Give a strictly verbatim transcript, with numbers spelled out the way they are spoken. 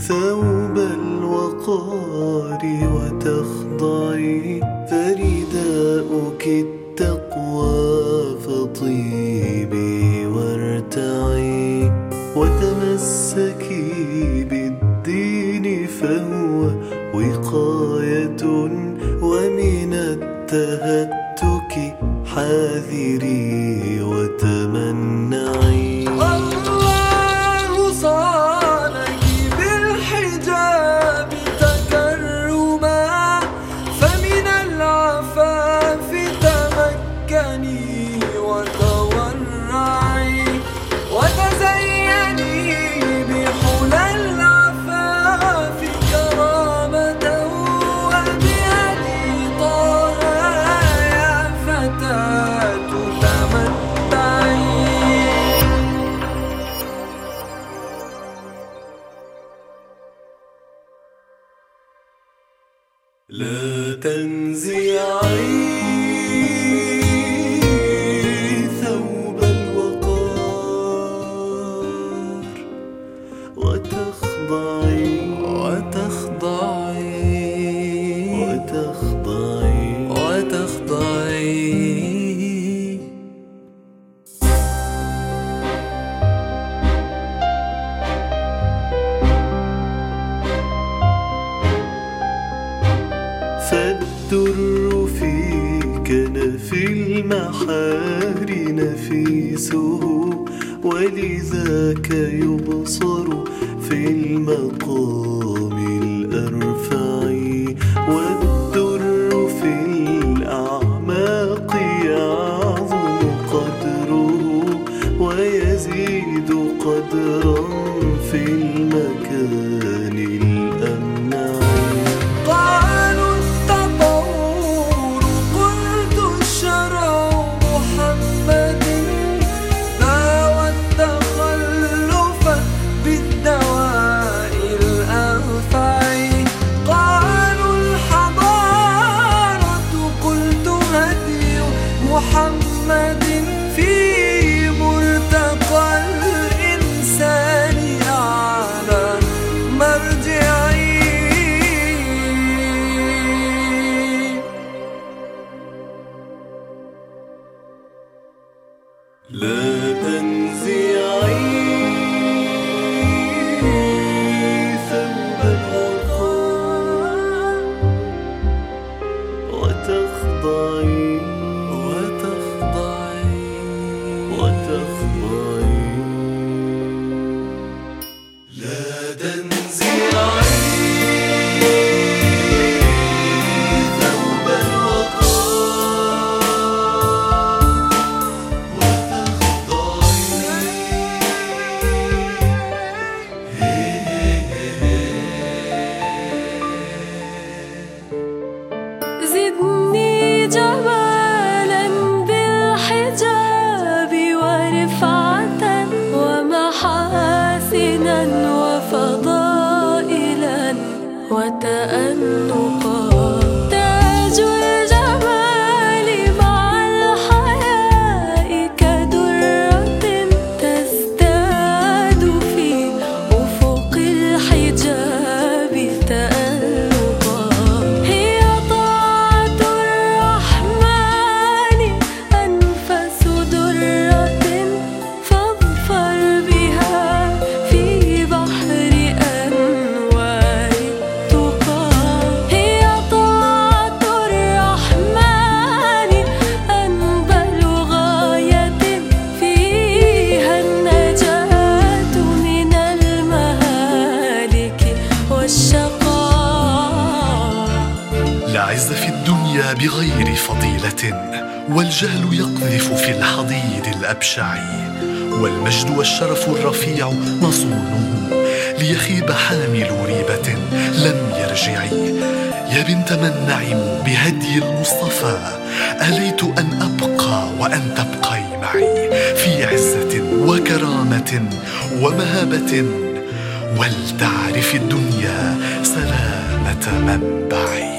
ثوب الوقار وتخضعي، فرداؤك التقوى فطيبي وارتعي، وتمسكي بالدين فهو وقاية، ومن التهتك حاذري وتمنعي. الله صانك بالحجاب تكرما، فمن العفاف تمكني وتورعي، وتزيني بحلى العفاف كرامة، وبهدي طه يا فتاة تمتعي. لا تنزعي ثوب الوقار وتخضعي وتخضعي وتخضعي وتخضعي. فالدر في كنف المحار نفيسه، ولذاك يبصر في المقام الأرفع، والدر في الأعماق يعظم قدره، ويزيد قدرا في المكان الأمنع. قالوا التطور قلت الشرع محمد، ناوى التخلف بالدواء الأنفع. قالوا الحضارة قلت هدي محمد، في مرتقى الإنسان أعلى مرجعي. لا تنزعي ثوب الوقار وتخضعي وتخضعي وتخضعي. لا تنزعي ثوب زدني جمالا بالحجاب ورفعة ومحاسنا وفضائلا وتأنقا، تاج الجمال مع الحياء كدرة تزداد في أفق الحجاب تألقا. هي طاعة الرحمن أنفس درة، فاظفر بها في بحر أنوار التقى. هي طاعة الرحمن أنبل غاية، فيها النجاة من المهالك والشقاء. لا عز في الدنيا بغير فضيلة، والجهل يقذف في الحضيض الأبشع، والمجد والشرف الرفيع مصونه، ليخيب حامل ريبة لم يرجع. يا بنت من نعموا بهدي المصطفى، أليت أن أبقى وأن تبقي معي، في عزة وكرامة ومهابة، ولتعرف الدنيا سلامة منبعي.